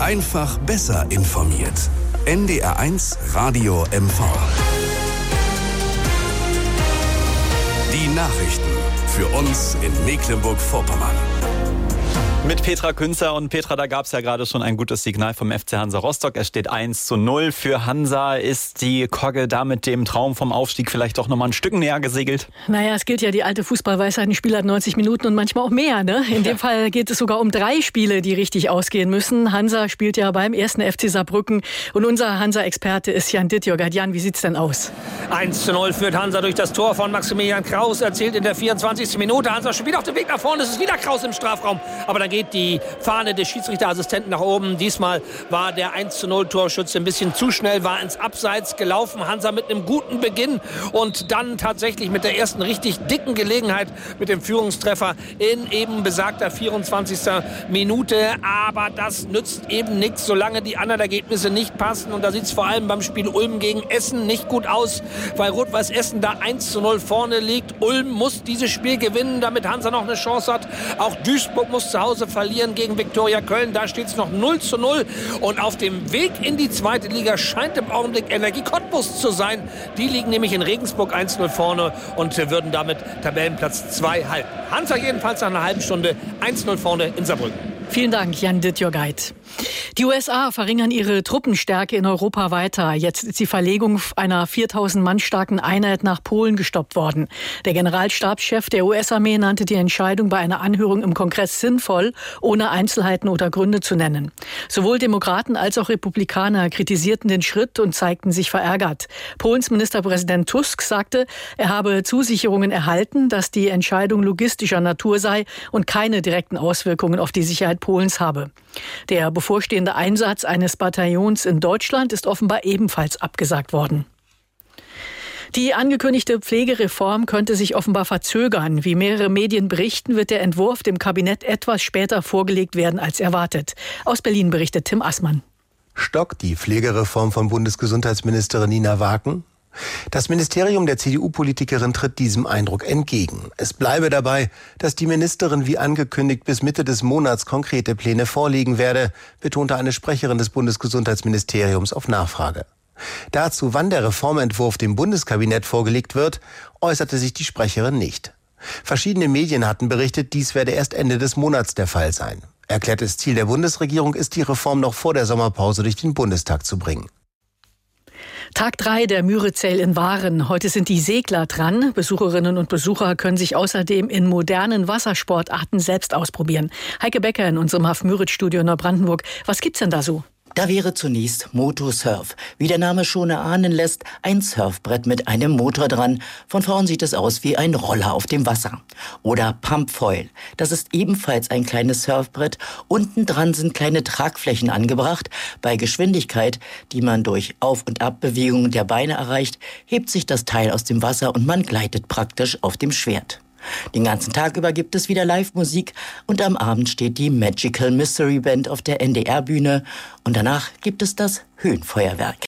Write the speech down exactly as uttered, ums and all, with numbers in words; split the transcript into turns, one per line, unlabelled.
Einfach besser informiert. N D R eins Radio M V. Die Nachrichten für uns in Mecklenburg-Vorpommern.
Mit Petra Künzer. Und Petra, da gab es ja gerade schon ein gutes Signal vom F C Hansa Rostock. Es steht eins zu null für Hansa. Ist die Kogge da mit dem Traum vom Aufstieg vielleicht doch nochmal ein Stück näher gesegelt?
Naja, es gilt ja die alte Fußballweisheit, ein Spiel hat neunzig Minuten und manchmal auch mehr. Ne? In dem Fall geht es sogar um drei Spiele, die richtig ausgehen müssen. Hansa spielt ja beim ersten F C Saarbrücken. Und unser Hansa-Experte ist Jan Dittjörgert. Jan, wie sieht's denn aus?
eins zu null führt Hansa durch das Tor von Maximilian Kraus. Erzielt in der vierundzwanzigsten Minute. Hansa spielt auf dem Weg nach vorne. Es ist wieder Kraus im Strafraum. Aber dann geht die Fahne des Schiedsrichterassistenten nach oben. Diesmal war der eins zu null Torschütze ein bisschen zu schnell, war ins Abseits gelaufen. Hansa mit einem guten Beginn und dann tatsächlich mit der ersten richtig dicken Gelegenheit mit dem Führungstreffer in eben besagter vierundzwanzigsten Minute. Aber das nützt eben nichts, solange die anderen Ergebnisse nicht passen. Und da sieht es vor allem beim Spiel Ulm gegen Essen nicht gut aus, weil Rot-Weiß Essen da eins zu null vorne liegt. Ulm muss dieses Spiel gewinnen, damit Hansa noch eine Chance hat. Auch Duisburg muss zu Hause verlieren gegen Viktoria Köln. Da steht es noch null zu null. Und auf dem Weg in die zweite Liga scheint im Augenblick Energie Cottbus zu sein. Die liegen nämlich in Regensburg eins zu null vorne und würden damit Tabellenplatz zwei halten. Hansa jedenfalls nach einer halben Stunde eins zu null vorne in Saarbrücken.
Vielen Dank, Jan Dittjörgert. Die U S A verringern ihre Truppenstärke in Europa weiter. Jetzt ist die Verlegung einer viertausend Mann starken Einheit nach Polen gestoppt worden. Der Generalstabschef der U S-Armee nannte die Entscheidung bei einer Anhörung im Kongress sinnvoll, ohne Einzelheiten oder Gründe zu nennen. Sowohl Demokraten als auch Republikaner kritisierten den Schritt und zeigten sich verärgert. Polens Ministerpräsident Tusk sagte, er habe Zusicherungen erhalten, dass die Entscheidung logistischer Natur sei und keine direkten Auswirkungen auf die Sicherheit Polens habe. Der bevorstehende Einsatz eines Bataillons in Deutschland ist offenbar ebenfalls abgesagt worden. Die angekündigte Pflegereform könnte sich offenbar verzögern. Wie mehrere Medien berichten, wird der Entwurf dem Kabinett etwas später vorgelegt werden als erwartet. Aus Berlin berichtet Tim Assmann.
Stockt die Pflegereform von Bundesgesundheitsministerin Nina Waken? Das Ministerium der C D U-Politikerin tritt diesem Eindruck entgegen. Es bleibe dabei, dass die Ministerin wie angekündigt bis Mitte des Monats konkrete Pläne vorlegen werde, betonte eine Sprecherin des Bundesgesundheitsministeriums auf Nachfrage. Dazu, wann der Reformentwurf dem Bundeskabinett vorgelegt wird, äußerte sich die Sprecherin nicht. Verschiedene Medien hatten berichtet, dies werde erst Ende des Monats der Fall sein. Erklärtes Ziel der Bundesregierung ist, die Reform noch vor der Sommerpause durch den Bundestag zu bringen.
Tag drei der Mürizel in Waren. Heute sind die Segler dran. Besucherinnen und Besucher können sich außerdem in modernen Wassersportarten selbst ausprobieren. Heike Becker in unserem Haff-Müritz-Studio in Neubrandenburg. Was gibt's denn da so?
Da wäre zunächst Motosurf. Wie der Name schon erahnen lässt, ein Surfbrett mit einem Motor dran. Von vorn sieht es aus wie ein Roller auf dem Wasser. Oder Pumpfoil. Das ist ebenfalls ein kleines Surfbrett. Unten dran sind kleine Tragflächen angebracht. Bei Geschwindigkeit, die man durch Auf- und Abbewegungen der Beine erreicht, hebt sich das Teil aus dem Wasser und man gleitet praktisch auf dem Schwert. Den ganzen Tag über gibt es wieder Live-Musik und am Abend steht die Magical Mystery Band auf der N D R-Bühne und danach gibt es das Höhenfeuerwerk.